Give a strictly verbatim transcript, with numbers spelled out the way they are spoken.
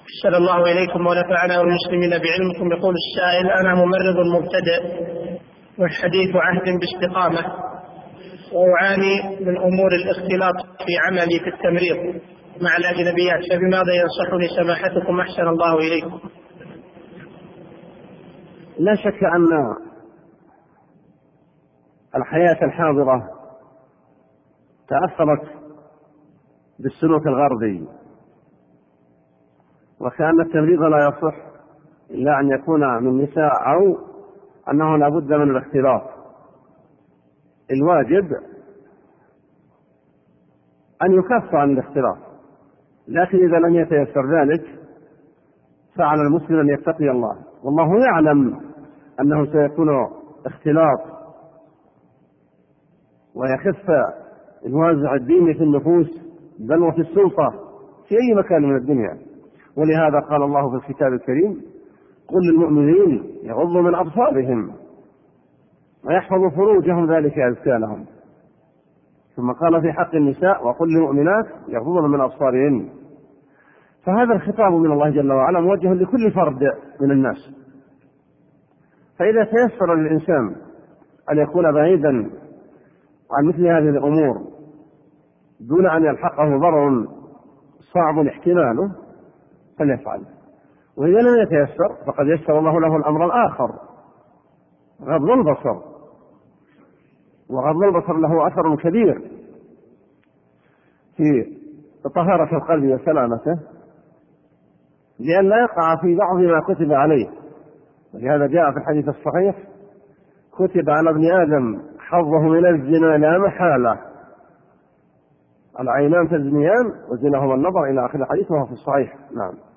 أحسن الله إليكم ونفعنا والمسلمين بعلمكم. يقول السائل: أنا ممرض مبتدئ والحديث عهد باستقامة، وأعاني من أمور الاختلاط في عملي في التمريض مع الأجنبيات، فبماذا ينصحني سماحتكم أحسن الله إليكم؟ لا شك أن الحياة الحاضرة تأثرت بالسلوك الغربي، وكأن التمريض لا يصح إلا أن يكون من نساء أو أنه لا بد من الاختلاط. الواجب أن يكف عن الاختلاط، لكن إذا لم يتيسر ذلك فعلى المسلم أن يتقي الله، والله يعلم أنه سيكون اختلاط ويخف الوازع الديني في النفوس بل وفي السلطة في أي مكان من الدنيا. ولهذا قال الله في الكتاب الكريم: قل للمؤمنين يغضوا من أبصارهم ويحفظوا فروجهم ذلك أزكى لهم. ثم قال في حق النساء: وقل للمؤمنات يغضضن من أبصارهن. فهذا الخطاب من الله جل وعلا موجه لكل فرد من الناس. فإذا تيسر للإنسان أن يكون بعيدا عن مثل هذه الأمور دون أن يلحقه ضرر صعب احتماله فليفعل، وإذا لم يتيسر فقد يسر الله له الأمر الآخر، غض البصر. وغض البصر له أثر كبير في طهارة القلب وسلامته، لأن لا يقع في بعض ما كتب عليه. ولهذا جاء في الحديث الصحيح: كتب على ابن آدم حظه من الزنا لا محالة، العينان تزنيان وزناهما النظر، إلى آخر الحديث وهو في الصحيح. نعم.